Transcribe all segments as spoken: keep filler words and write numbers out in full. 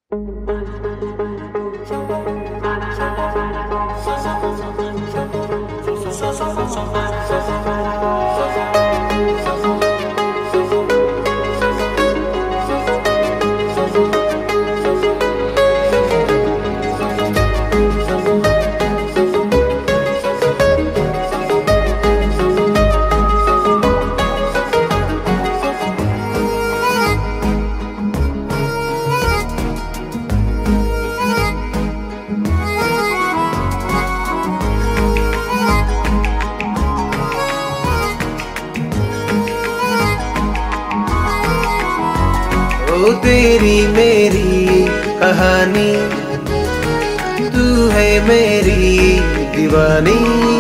ओ तेरी मेरी कहानी, तू है मेरी दीवानी।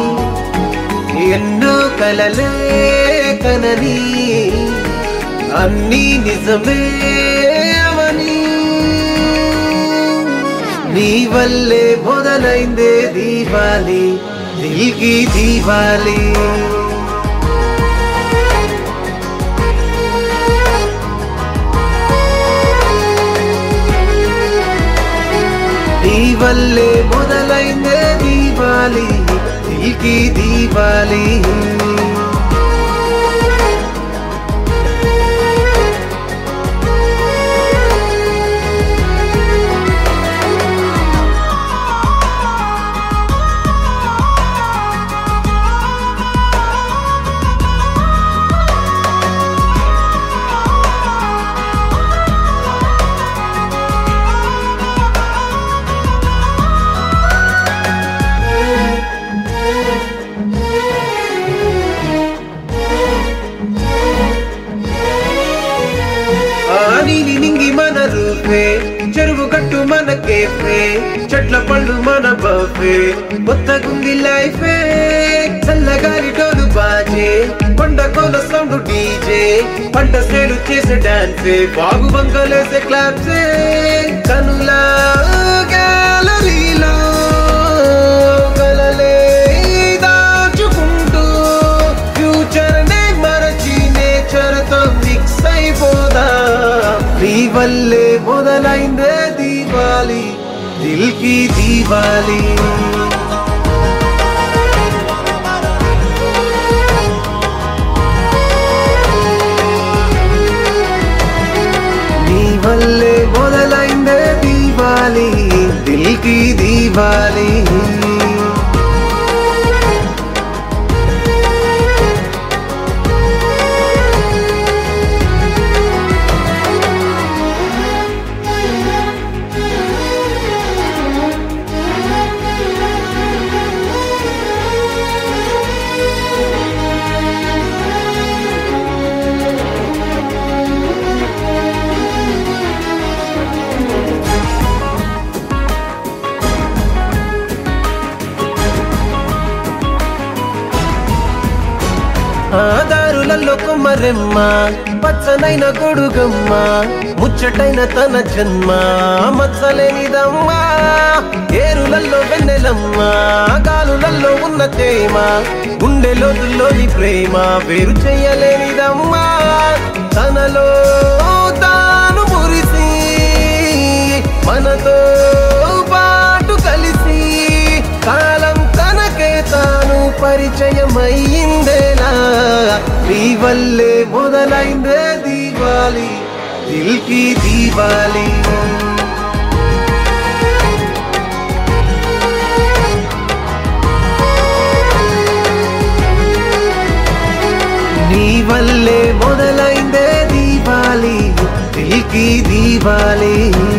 ఎన్నో కలలే కనని అన్నీ నిజమే అవని, నీ వల్లే మొదలైందే దీవాలి, దిల్కి దీవాలి। నీ వల్లే మొదలైందే దీవాలి, దిల్కి దీవాలి। నీలి నింగి మన రూపే, చెరువు గట్టు మన కేఫే, చెట్ల పళ్ళు మన బఫే, కొత్తగుంది లైఫే। చల్లగాలి డోలు బాజే, కొండ కోల సౌండ్ డీజే, పంట సేలు చేసే డాన్సే, బాగు బంగలేసే క్లాప్సే। కనులా గ్యాలరీలో కలలే దాచుకుంటూ, ఫ్యూచర్ నే మరచి నేచర్ తో మిక్స్ అయిపోదా। నీ వల్లే మొదలైందే దీవాలి, దిల్కి దీవాలి। నీ వల్లే మొదలైందే దీవాలి, దిల్కి దీవాలి। ఆదారులలో కుమ్మరెమ్మ, పచ్చనైన గొడుగమ్మ, ముచ్చటైన తన జన్మ మచ్చలేనిదమ్మ। ఏరులలో వెన్నెలమ్మ, గాలులలో ఉన్న తేమ, గుండె లోతుల్లోని ప్రేమ వేరు చెయ్యలేనిదమ్మ। తనలో తాను మురిసి, మనతో పాటు కలిసి, కాలం తనకే తాను పరిచయమయ్యిందేలా। నీ వల్లే మొదలైందే దీవాలి, దిల్కి దీవాలి। నీ వల్లే మొదలైందే దీవాలి, దిల్కి దీవాలి।